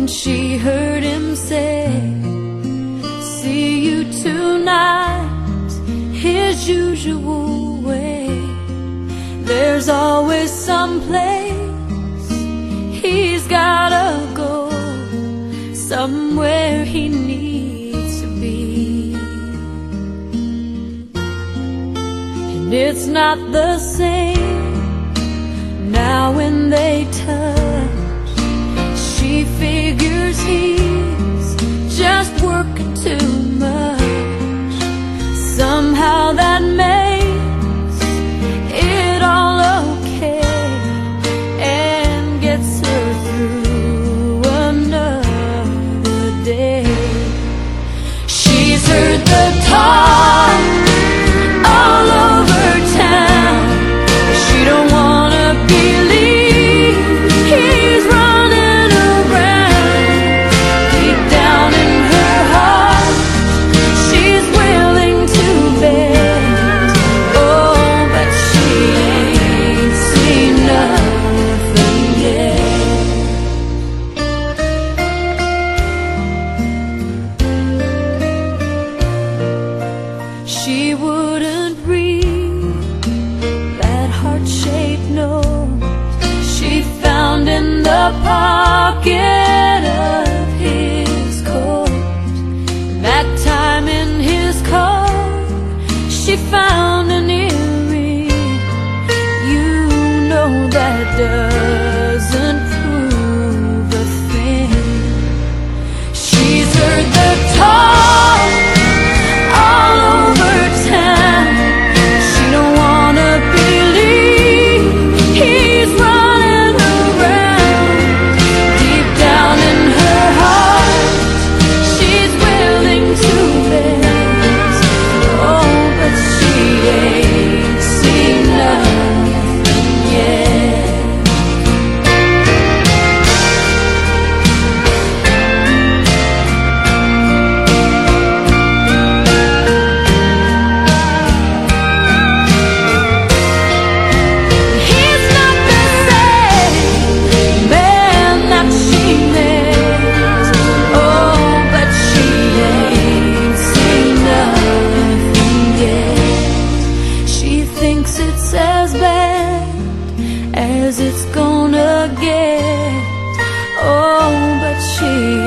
and she heard him say, "See you tonight," his usual way. There's always some place he's gotta go, somewhere he needs to be. And it's not the same now when they touch. She figures he's just working too much. Somehow that makes it all okay and gets her through another day. She's heard the talk all over town. She don't wanna believe he's running around. Deep down in her heart, she's willing to bet. Oh, but she ain't seen nothing yet. She wouldn't read that heart-shaped note she found in the pocket of his coat. That time in his car, she found an earring. You know that doesn't prove a thing. She's heard the talk all over town. She don't wanna believe he's running around. Deep down in her heart, she's willing to bet. Oh, but she ain't seen nothing yet. He's not the same man that she met. Oh, but she ain't seen nothing yet. She thinks it's as bad as it's gonna get. Oh, but she